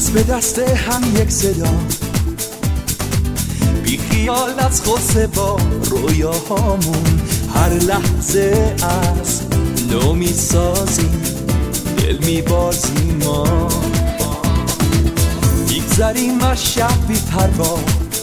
دست به دست هم یک صدا، بی خیال از خود با رویاهامون هر لحظه از نو میسازیم، دل میبازیم ما، میگذریم از شب بی پروا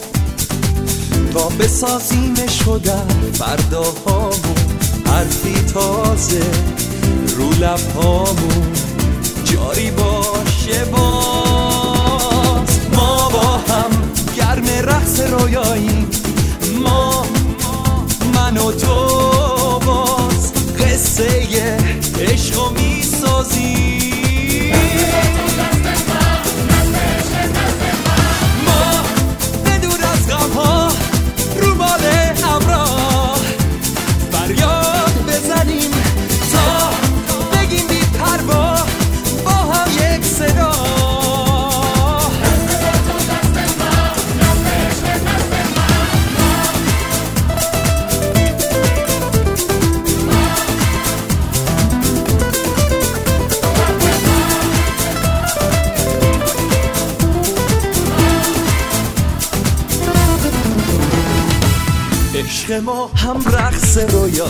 تا بسازیمش خودم فرداهامون، حرفی تازه رو لبهامون جاری باشه باز. ما با هم گرم رقص رویاییم، ما من و تو باز قصه عشقو میسازیم. ما بدور از غمها رو بال همراه فریاد بزنیم تا بگیم بی پروا با هم یک صدا. عشق ما هم رقص رویا،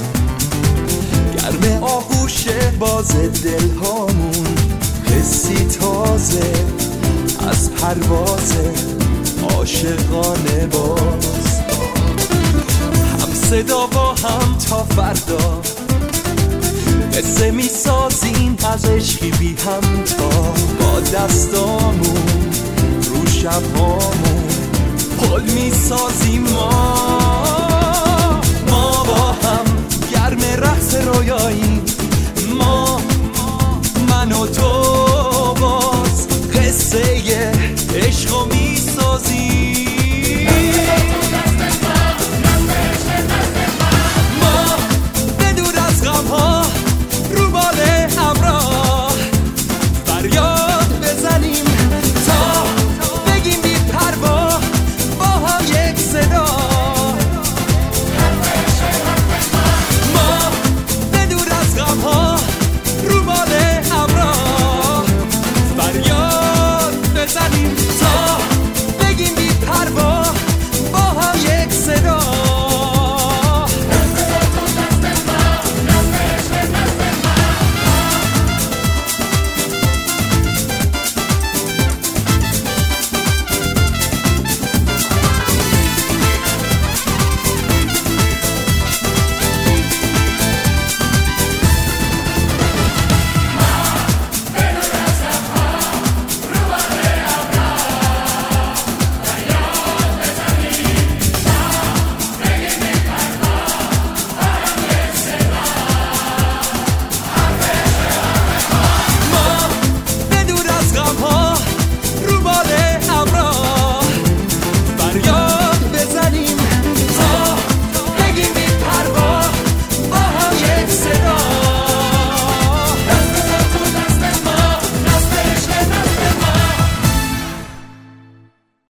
گرم آغوش باز دلهامون، حسی تازه از پرواز عاشقانه باز. هم صدا با هم تا فردا قصه می سازیم از عشقی بی هم تا با دستامون رو شبهامون پل می سازیم. ما با هم گرم رقص رویاییم، ما من و